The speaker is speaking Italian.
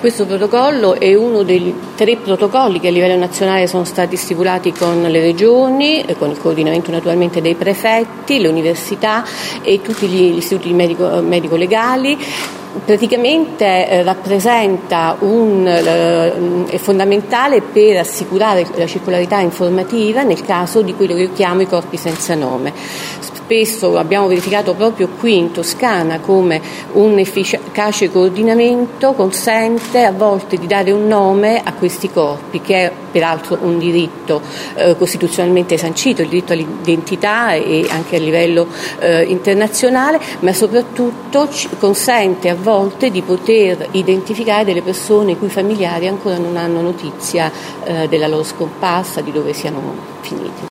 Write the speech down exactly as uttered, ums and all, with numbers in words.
Questo protocollo è uno dei tre protocolli che a livello nazionale sono stati stipulati con le regioni, con il coordinamento naturalmente dei prefetti, le università e tutti gli istituti medico, medico-legali. Praticamente eh, rappresenta un eh, è fondamentale per assicurare la circolarità informativa nel caso di quello che io chiamo i corpi senza nome. Spesso abbiamo verificato proprio qui in Toscana come un efficace coordinamento consente a volte di dare un nome a questi corpi, che è peraltro un diritto eh, costituzionalmente sancito, il diritto all'identità e anche a livello eh, internazionale, ma soprattutto ci consente a volte di poter identificare delle persone i cui familiari ancora non hanno notizia eh, della loro scomparsa, di dove siano finiti.